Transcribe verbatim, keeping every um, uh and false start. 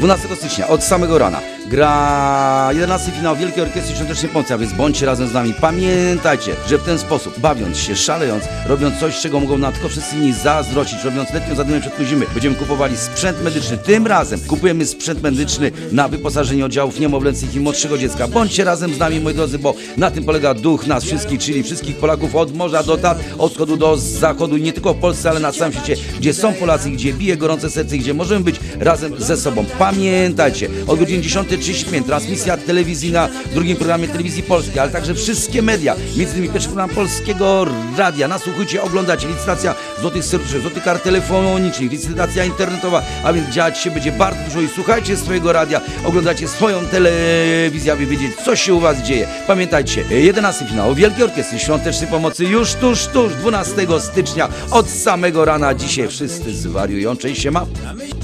dwunastego stycznia od samego rana gra jedenasty finał Wielkiej Orkiestry Świątecznej Pomocy, a więc bądźcie razem z nami. Pamiętajcie, że w ten sposób, bawiąc się, szalejąc, robiąc coś, czego mogą na tylko wszyscy inni zazdrościć, robiąc letnią zadymę przed zimy, będziemy kupowali sprzęt medyczny. Tym razem kupujemy sprzęt medyczny na wyposażenie oddziałów niemowlęcych i młodszego dziecka. Bądźcie razem z nami, moi drodzy, bo na tym polega duch nas wszystkich, czyli wszystkich Polaków od morza do Tat, od wschodu do zachodu, nie tylko w Polsce, ale na całym świecie, gdzie są Polacy, gdzie bije gorące serce, gdzie możemy być razem ze sobą. Pamiętajcie, od godziny dziesiątej trzydzieści pięć transmisja telewizyjna w drugim programie Telewizji Polskiej, ale także wszystkie media, między innymi pierwszy program Polskiego Radia. Nasłuchujcie, oglądacie, licytacja złotych serduszek, złotych kart telefonicznych, licytacja internetowa, a więc dziać się będzie bardzo dużo i słuchajcie swojego radia, oglądacie swoją telewizję, aby wiedzieć, co się u was dzieje. Pamiętajcie, jedenasty finał Wielkiej Orkiestry Świątecznej Pomocy już tuż, tuż, dwunastego stycznia od samego rana. Dzisiaj wszyscy zwariują. Cześć, siema.